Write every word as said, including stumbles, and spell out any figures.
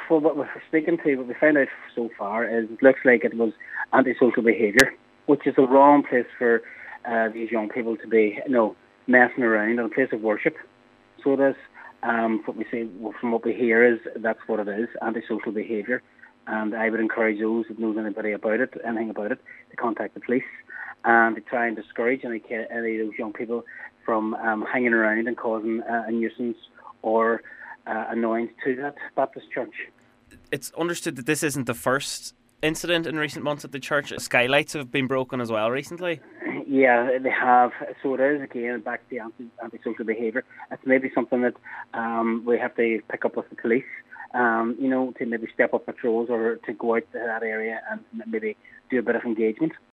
well, what we're speaking to, what we found out so far is it looks like it was antisocial behaviour, which is the wrong place for uh, these young people to be, you know, messing around in a place of worship. So it is. Um, what we say, well, from what we hear, is that's what it is, antisocial behaviour. And I would encourage those that knows anybody about it, anything about it, to contact the police and to try and discourage any, any of those young people from um, hanging around and causing uh, a nuisance or uh, annoyance to that Baptist church. It's understood that this isn't the first incident in recent months at the church. Skylights have been broken as well recently. Yeah, they have. So it is, again, back to the anti- antisocial behaviour. It's maybe something that um, we have to pick up with the police, um, you know, to maybe step up patrols or to go out to that area and maybe do a bit of engagement.